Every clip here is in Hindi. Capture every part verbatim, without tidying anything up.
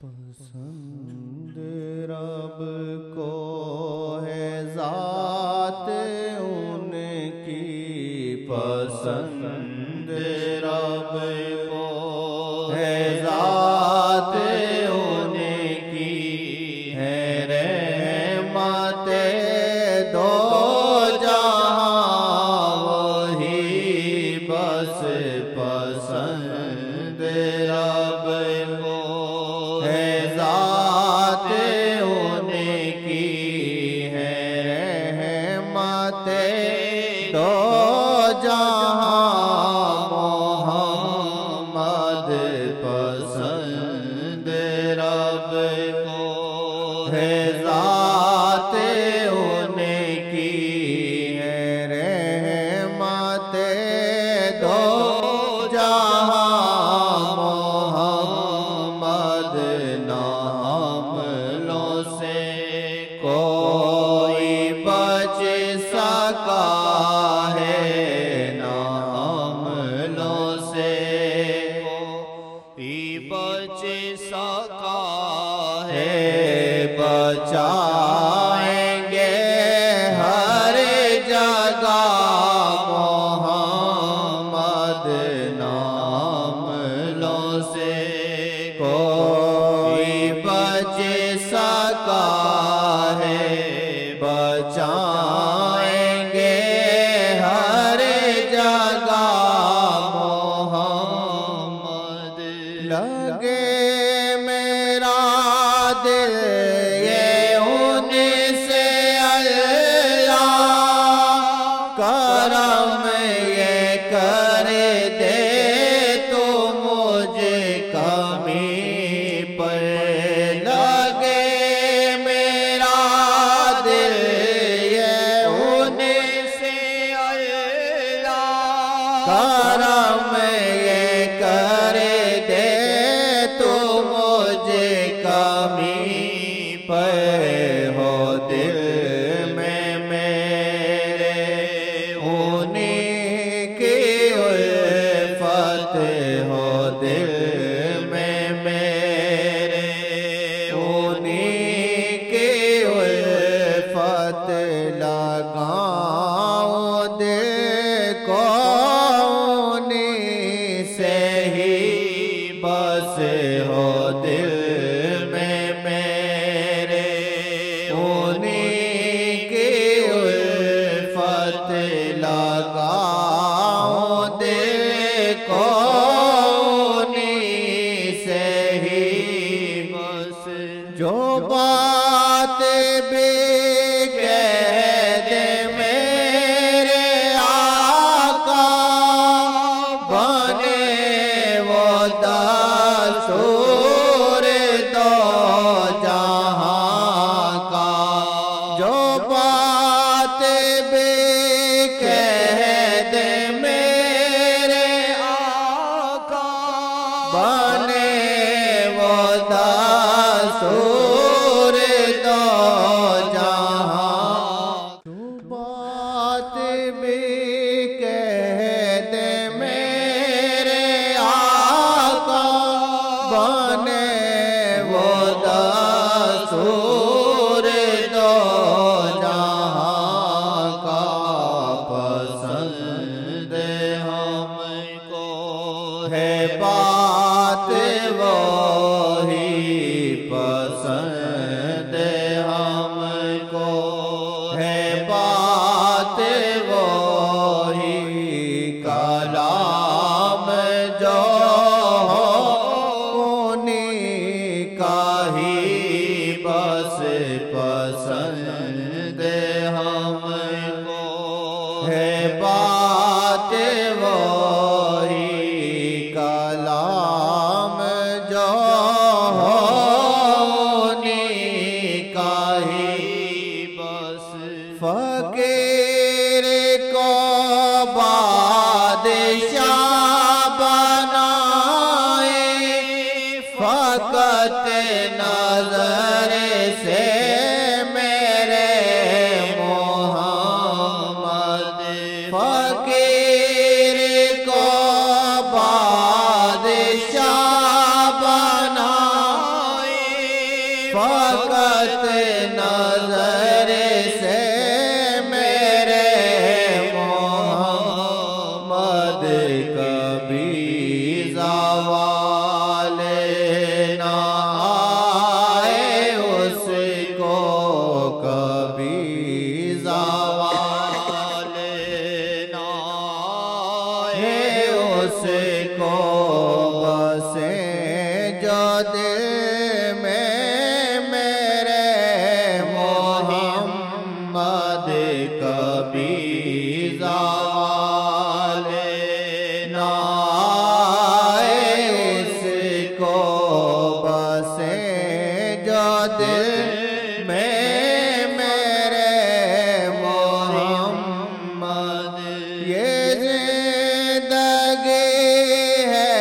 पसंद रब को है ज़ात उनकी, पसंद रब को है ज़ात उनकी, है रहमते दो जहां वही बस पसंद रब को है ज़ात उनकी, है रहमते दो जहां मोहम्मद पसंद रब को है ज़ात उनकी, है रहमते दो जहां मोहम्मद नामलों से कोई बच सका है, नामलों से कोई बच सका है, बचाएंगे हर जगह मोहम्मद नामलों से कोई बच सका है, बचाएंगे हर जगह मोहम्मद। लगे मेरा दिल ये उनसे अल्लाह करम ये कर दे तो मुझे कमी पर। लगे मेरा दिल ये उनसे अल्लाह करम ये कर दे तो मुझे कमी पर। हो दिल में मेरे उन्हीं की उल्फत, हो दिल में मेरे उन्हीं की उल्फत। लगाऊं दिल को उन्हीं से ही बस, हो दिल में मेरे उन्हीं की उल्फत। लगाऊं दिल को उन्हीं से ही बस। जो बात भी कह दे मेरे आका बने वो दस्तूर दो जहां का। जो बात भी कह दे मेरे आका बने वो दस्तूर दो जहां। जो बात भी कह दे मेरे आका बने वो दस्तूर दो जहां का। पसंद हमको है बात वही, पसंद हमको है बात वही। कलाम जो हो उन्हीं का ही बस पसंद हमको है बात वही। कलाम जो हो उन्हीं का ही बस। फकीर को बादशाह बनाए फकत नजर से मेरे मोहम्मद। फकीर को बादशाह बनाए फकत नजर से मेरे मोहम्मद कभी ज़वाल न आए, उसको कभी ज़वाल न आए, उसको बसे जो दिल में मेरे मोहम्मद कभी ज़वाल न आए, उसको बसे जो दिल में मेरे मोहम्मद। ये जिंदगी है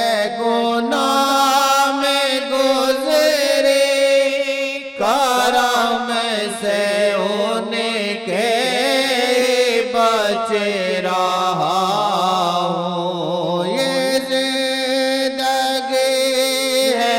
गुनाह में गुज़री, करम से उनके बच रहा हूँ। ये जिंदगी है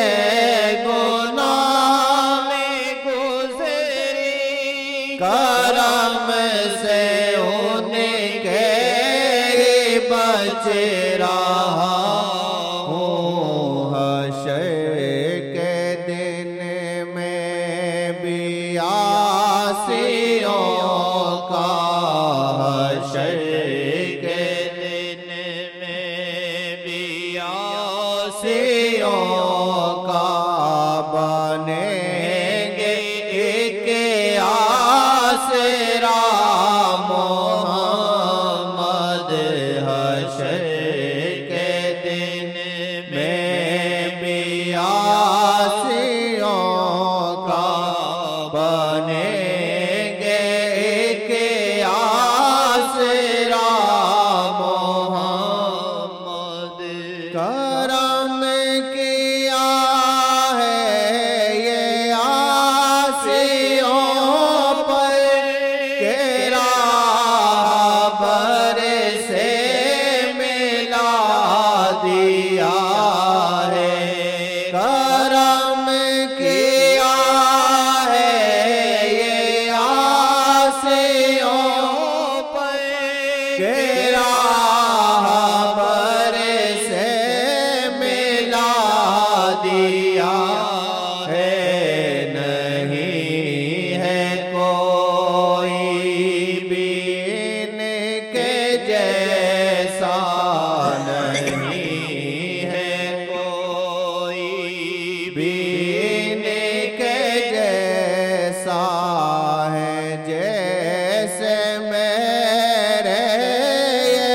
गुनाह में गुज़री, करम से उनके बच रहा हूँ। हश्र के दिन में भी आसियों का, हश्र के दिन में भी आसियों का बनेंगे एक आसरा मोहम्मद। हश्र के दिन में भी आसियों का बनेंगे एक आसरा मोहम्मद। करम किया है ये आसियों पर के राहबर से मिला दिया है। करम किया है ये आसियों पर के राहबर से मिला दिया है। नहीं है कोई भी इनके जैसा, नहीं है कोई भी इनके जैसा है। जैसे मेरे ये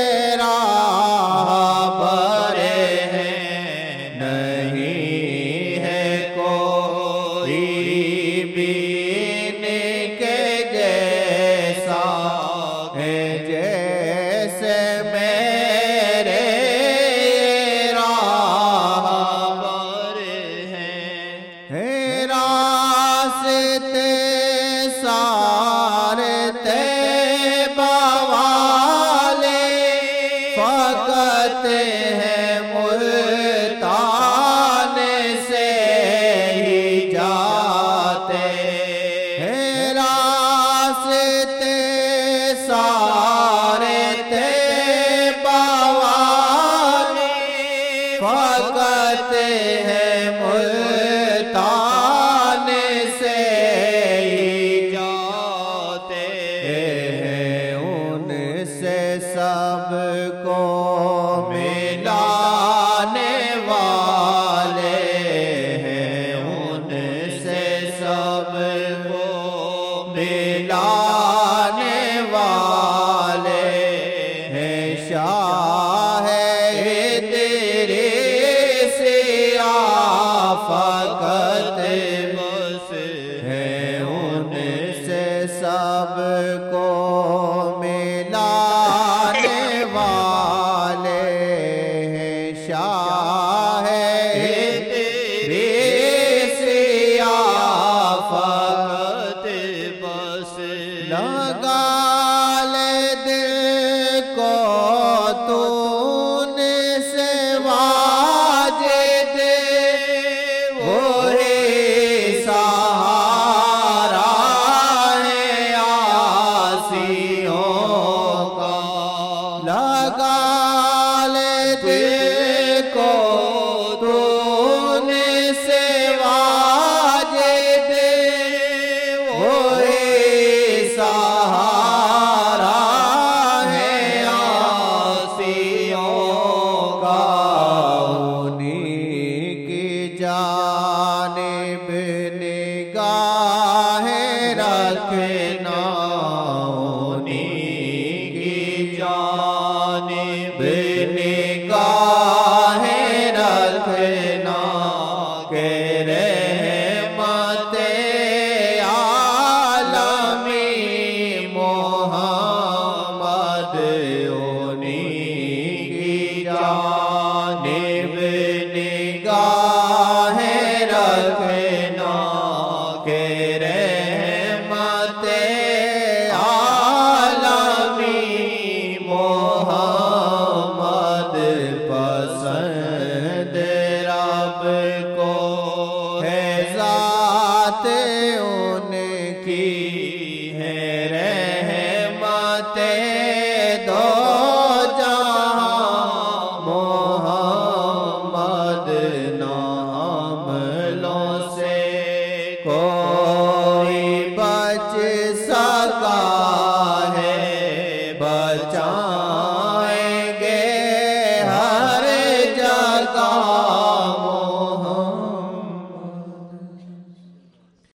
राहबर हैं, नहीं है जानिब निगाह रखना, उन्हीं की जानिब निगाह रखना, के रहमत आलमी मोहम्मद, उन्हीं की जानिब निगाह रखना, के रहमत आलमी मोहम्मद पसंद